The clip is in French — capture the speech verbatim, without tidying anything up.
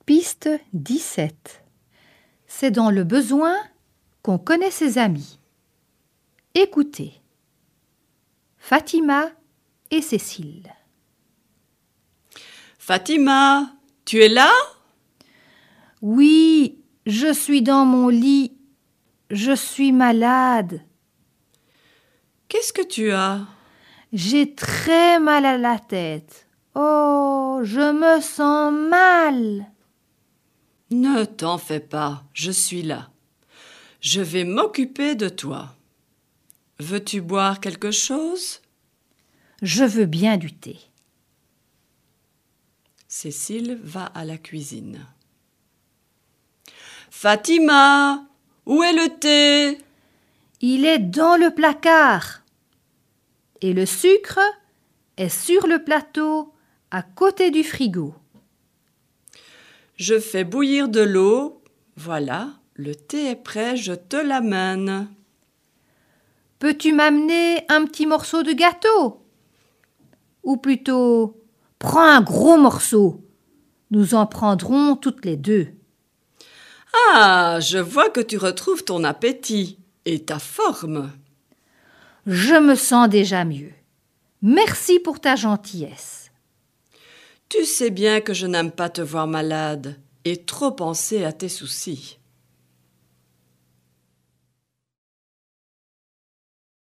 Piste dix-sept. C'est dans le besoin qu'on connaît ses amis. Écoutez. Fatima et Cécile. Fatima, tu es là? Oui, je suis dans mon lit. Je suis malade. Qu'est-ce que tu as? J'ai très mal à la tête. Oh, je me sens mal. Ne t'en fais pas, je suis là. Je vais m'occuper de toi. Veux-tu boire quelque chose? Je veux bien du thé. Cécile va à la cuisine. Fatima, où est le thé? Il est dans le placard. Et le sucre est sur le plateau à côté du frigo. Je fais bouillir de l'eau. Voilà, le thé est prêt, je te l'amène. Peux-tu m'amener un petit morceau de gâteau? Ou plutôt, prends un gros morceau. Nous en prendrons toutes les deux. Ah, je vois que tu retrouves ton appétit et ta forme. Je me sens déjà mieux. Merci pour ta gentillesse. Tu sais bien que je n'aime pas te voir malade et trop penser à tes soucis.